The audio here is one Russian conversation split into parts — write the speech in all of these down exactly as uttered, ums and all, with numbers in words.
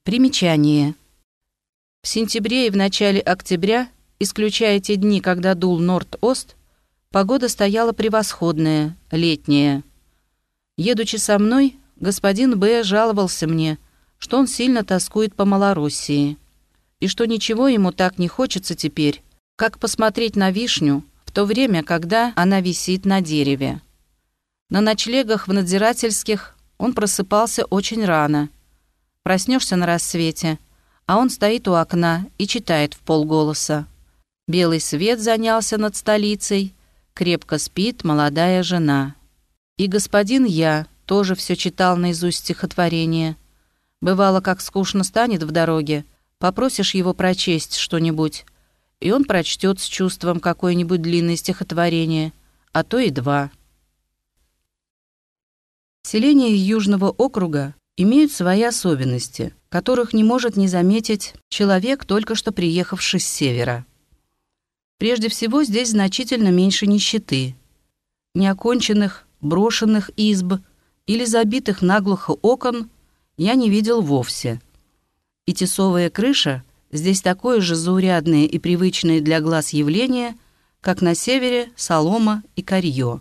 Примечание. В сентябре и в начале октября, исключая те дни, когда дул Норд-Ост, погода стояла превосходная, летняя. Едучи со мной, господин Б. жаловался мне, что он сильно тоскует по Малороссии, и что ничего ему так не хочется теперь, как посмотреть на вишню в то время, когда она висит на дереве. На ночлегах в надзирательских он просыпался очень рано. Проснешься на рассвете, а он стоит у окна и читает в полголоса. Белый свет занялся над столицей, крепко спит молодая жена. И господин Я тоже все читал наизусть стихотворение. Бывало, как скучно станет в дороге, попросишь его прочесть что-нибудь, и он прочтет с чувством какое-нибудь длинное стихотворение, а то и два. Селения Южного округа имеют свои особенности, которых не может не заметить человек, только что приехавший с севера. Прежде всего, здесь значительно меньше нищеты. Неоконченных, брошенных изб или забитых наглухо окон я не видел вовсе. И тесовая крыша здесь такое же заурядное и привычное для глаз явление, как на севере солома и корье.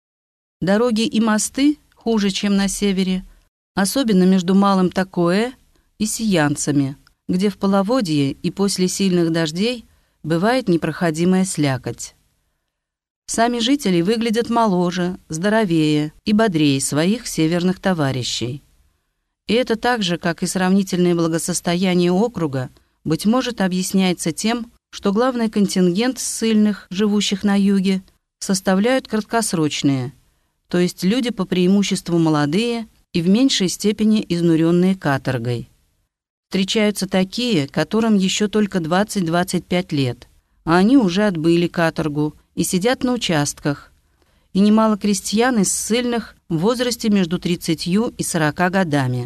Дороги и мосты хуже, чем на севере, особенно между Малым Такоэ и Сиянцами, где в половодье и после сильных дождей бывает непроходимая слякоть. Сами жители выглядят моложе, здоровее и бодрее своих северных товарищей. И это так же, как и сравнительное благосостояние округа, быть может, объясняется тем, что главный контингент ссыльных, живущих на юге, составляют краткосрочные, то есть люди по преимуществу молодые и в меньшей степени изнуренные каторгой. Встречаются такие, которым еще только двадцать-двадцать пять лет, а они уже отбыли каторгу и сидят на участках, и немало крестьян из ссыльных в возрасте между тридцатью и сорока годами.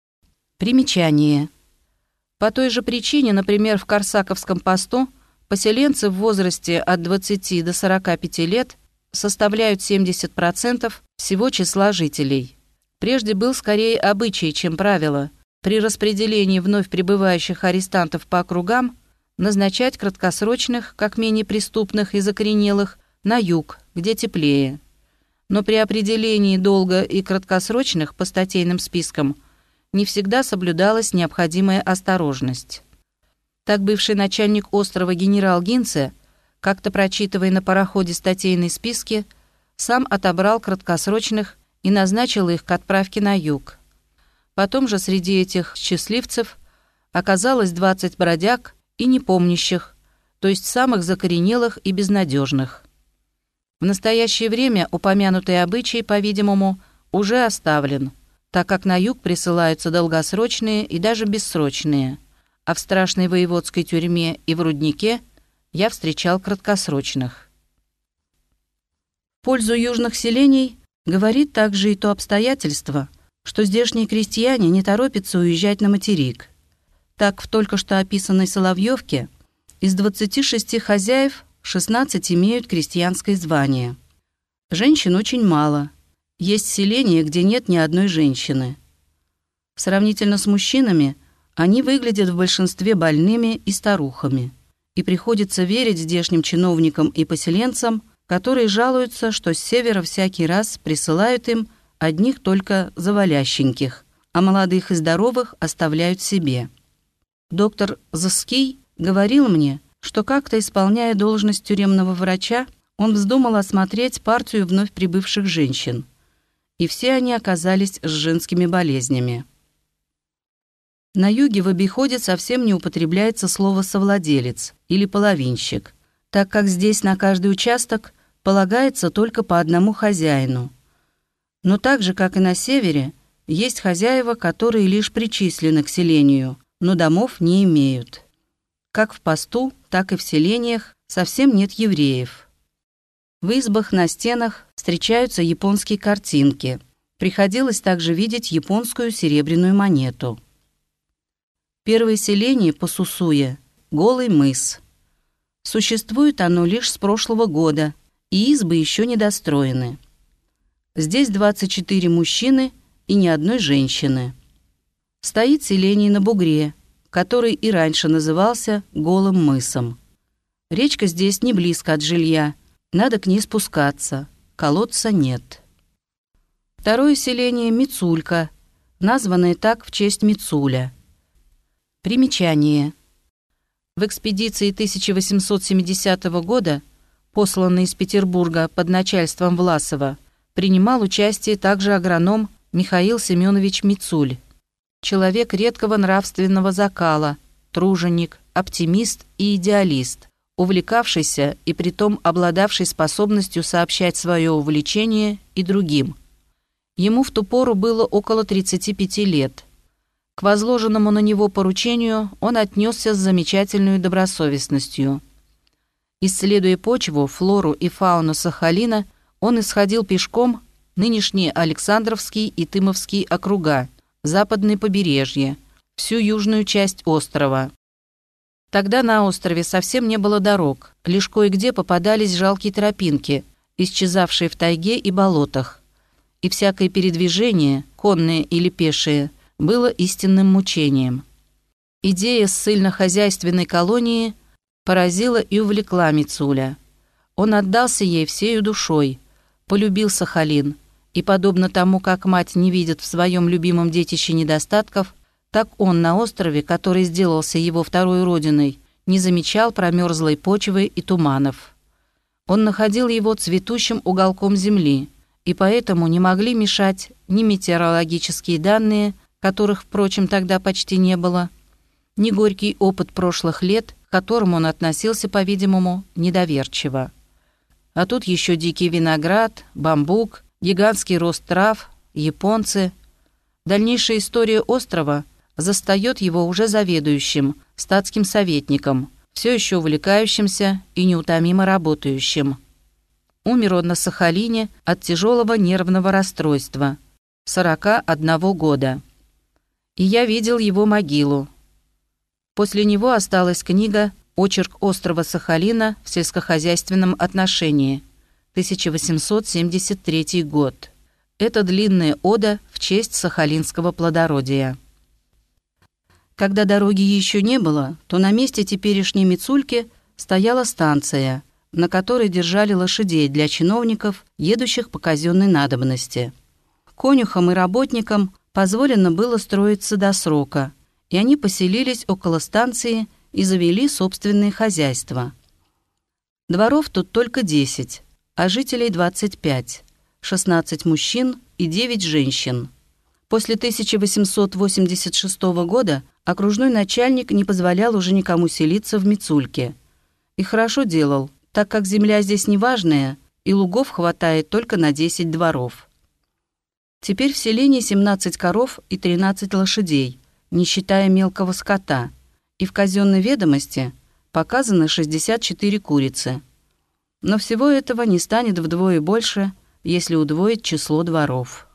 Примечание. По той же причине, например, в Корсаковском посту поселенцы в возрасте от двадцати до сорока пяти лет составляют семьдесят процентов всего числа жителей. Прежде был скорее обычай, чем правило, при распределении вновь прибывающих арестантов по округам назначать краткосрочных, как менее преступных и закоренелых, на юг, где теплее. Но при определении долго и краткосрочных по статейным спискам не всегда соблюдалась необходимая осторожность. Так бывший начальник острова генерал Гинце, как-то прочитывая на пароходе статейные списки, сам отобрал краткосрочных и назначил их к отправке на юг. Потом же среди этих счастливцев оказалось двадцать бродяг и непомнящих, то есть самых закоренелых и безнадежных. В настоящее время упомянутый обычай, по-видимому, уже оставлен, так как на юг присылаются долгосрочные и даже бессрочные, а в страшной воеводской тюрьме и в руднике я встречал краткосрочных. В пользу южных селений говорит также и то обстоятельство, что здешние крестьяне не торопятся уезжать на материк. Так, в только что описанной Соловьевке из двадцати шести хозяев шестнадцать имеют крестьянское звание. Женщин очень мало. Есть селения, где нет ни одной женщины. Сравнительно с мужчинами, они выглядят в большинстве больными и старухами. И приходится верить здешним чиновникам и поселенцам, которые жалуются, что с севера всякий раз присылают им одних только завалященьких, а молодых и здоровых оставляют себе. Доктор Заский говорил мне, что как-то, исполняя должность тюремного врача, он вздумал осмотреть партию вновь прибывших женщин. И все они оказались с женскими болезнями. На юге в обиходе совсем не употребляется слово «совладелец» или «половинщик», так как здесь на каждый участок полагается только по одному хозяину. Но так же, как и на севере, есть хозяева, которые лишь причислены к селению, но домов не имеют. Как в посту, так и в селениях совсем нет евреев. В избах на стенах встречаются японские картинки. Приходилось также видеть японскую серебряную монету. Первое селение по Сусуе – Голый мыс. Существует оно лишь с прошлого года, и избы еще не достроены. Здесь двадцать четыре мужчины и ни одной женщины. стоит селение на бугре, который и раньше назывался Голым мысом. Речка здесь не близко от жилья, надо к ней спускаться, колодца нет. Второе селение – Мицулька, названное так в честь Мицуля. Примечание. В экспедиции тысяча восемьсот семидесятого года, посланной из Петербурга под начальством Власова, принимал участие также агроном Михаил Семенович Мицуль, человек редкого нравственного закала, труженик, оптимист и идеалист, увлекавшийся и притом обладавший способностью сообщать свое увлечение и другим. Ему в ту пору было около тридцати пяти лет. К возложенному на него поручению он отнесся с замечательной добросовестностью. Исследуя почву, флору и фауну Сахалина, он исходил пешком нынешние Александровский и Тымовский округа, западное побережье, всю южную часть острова. Тогда на острове совсем не было дорог, лишь кое-где попадались жалкие тропинки, исчезавшие в тайге и болотах. И всякое передвижение, конное или пешее, было истинным мучением. Идея ссыльно-хозяйственной колонии поразила и увлекла Мицуля. Он отдался ей всею душой, полюбил Сахалин, и, подобно тому, как мать не видит в своем любимом детище недостатков, так он на острове, который сделался его второй родиной, не замечал промерзлой почвы и туманов. Он находил его цветущим уголком земли, и поэтому не могли мешать ни метеорологические данные, которых, впрочем, тогда почти не было, ни горький опыт прошлых лет, к которому он относился, по-видимому, недоверчиво. А тут еще дикий виноград, бамбук, гигантский рост трав, японцы. Дальнейшая история острова застает его уже заведующим, статским советником, все еще увлекающимся и неутомимо работающим. Умер он на Сахалине от тяжелого нервного расстройства, сорока одного года. И я видел его могилу. После него осталась книга «Очерк острова Сахалина в сельскохозяйственном отношении», тысяча восемьсот семьдесят третий год. Это длинная ода в честь сахалинского плодородия. Когда дороги еще не было, то на месте теперешней Мицульки стояла станция, на которой держали лошадей для чиновников, едущих по казенной надобности. Конюхам и работникам позволено было строиться до срока, и они поселились около станции и завели собственные хозяйства. Дворов тут только десять, а жителей двадцать пять, шестнадцать мужчин и девять женщин. После тысяча восемьсот восемьдесят шестого года окружной начальник не позволял уже никому селиться в Мицульке. И хорошо делал, так как земля здесь неважная, и лугов хватает только на десять дворов. Теперь в селении семнадцать коров и тринадцать лошадей, не считая мелкого скота, и в казенной ведомости показано шестьдесят четыре курицы. Но всего этого не станет вдвое больше, если удвоить число дворов.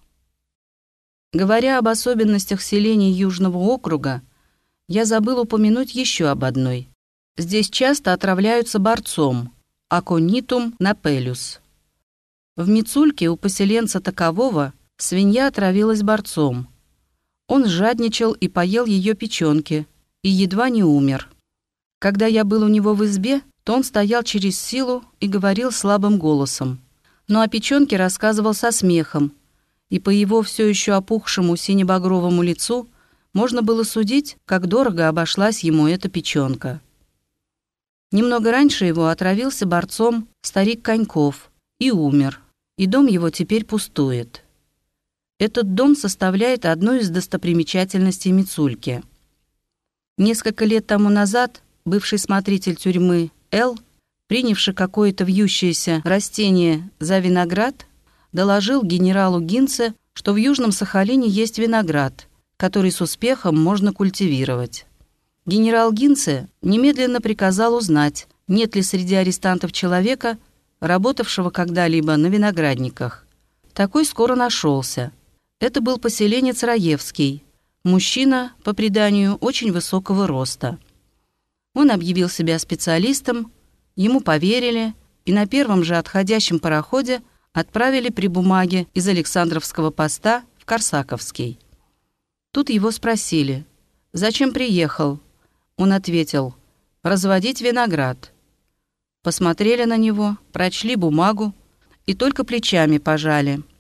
Говоря об особенностях селений Южного округа, я забыл упомянуть еще об одной. Здесь часто отравляются борцом – Aconitum napellus. В Мицульке у поселенца такового свинья отравилась борцом. Он жадничал и поел ее печенки, и едва не умер. Когда я был у него в избе, то он стоял через силу и говорил слабым голосом. Но о печенке рассказывал со смехом, и по его все еще опухшему синебагровому лицу можно было судить, как дорого обошлась ему эта печенка. Немного раньше его отравился борцом старик Коньков и умер, и дом его теперь пустует. Этот дом составляет одну из достопримечательностей Мицульки. Несколько лет тому назад бывший смотритель тюрьмы Л., принявший какое-то вьющееся растение за виноград, доложил генералу Гинце, что в Южном Сахалине есть виноград, который с успехом можно культивировать. Генерал Гинце немедленно приказал узнать, нет ли среди арестантов человека, работавшего когда-либо на виноградниках. Такой скоро нашелся. Это был поселенец Раевский, мужчина, по преданию, очень высокого роста. Он объявил себя специалистом, ему поверили, и на первом же отходящем пароходе отправили при бумаге из Александровского поста в Корсаковский. Тут его спросили: «Зачем приехал?» Он ответил: «Разводить виноград». Посмотрели на него, прочли бумагу и только плечами пожали.